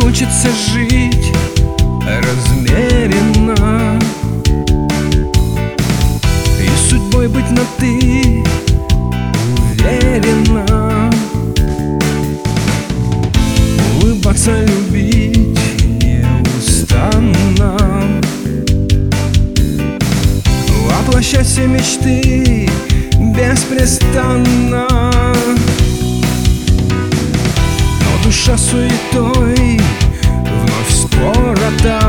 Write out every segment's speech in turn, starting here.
учится жить размеренно и судьбой быть на «ты» уверенно, улыбаться, любить неустанно, воплощать все мечты беспрестанно. Но душа суетой вновь спорота,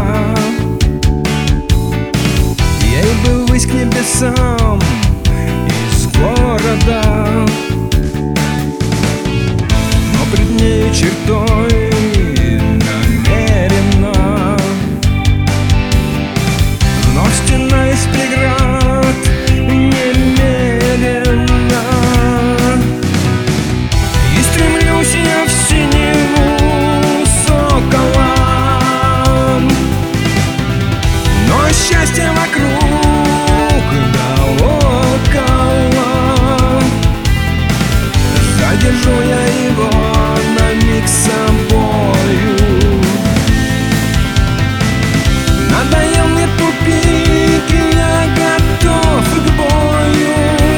ей бы ввысь к небесам из города, но пред нею чертой намеренно вновь стена из преград немерено. И стремлюсь я в синеву соколом, но счастье вокруг да около. Задержу я его на миг собою. Надоел мне тупик, и я готов к бою.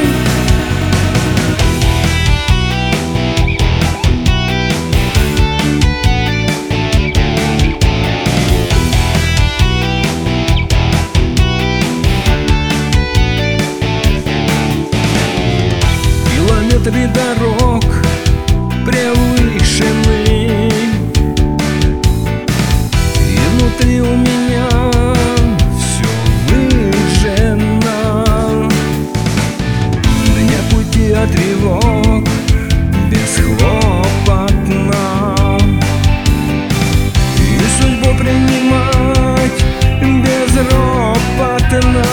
Километры дорог превышены, и внутри у меня все выжжено. Мне пути от тревог бесхлопотно, и судьбу принимать безропотно.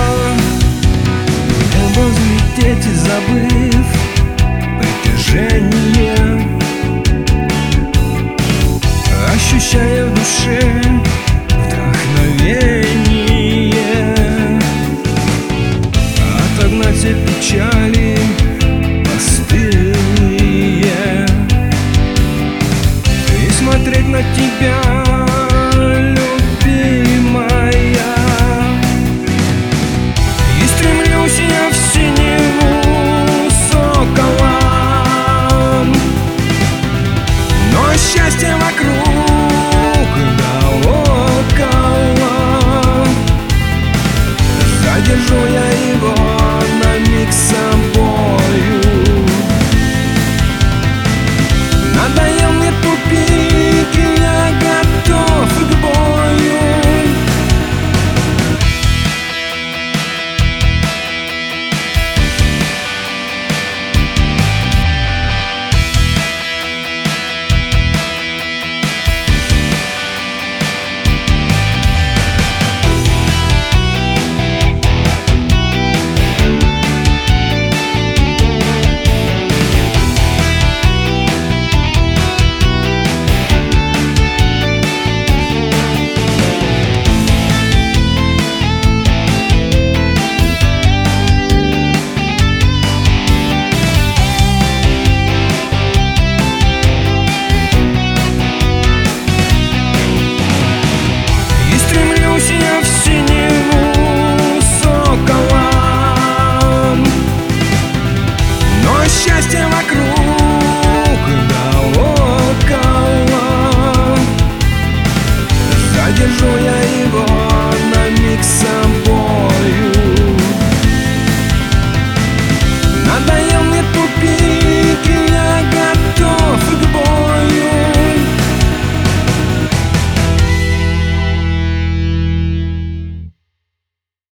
Небо взлететь, забыв притяжение, ощущая в душе вдохновение, отогнать все печали постылые и смотреть на тебя, любимая. И стремлюсь я в синеву соколом, но счастье вокруг да около. Задержу я его на миг собою. Надоел мне тупик, и я готов к бою. Я в синеву соколом, но счастье вокруг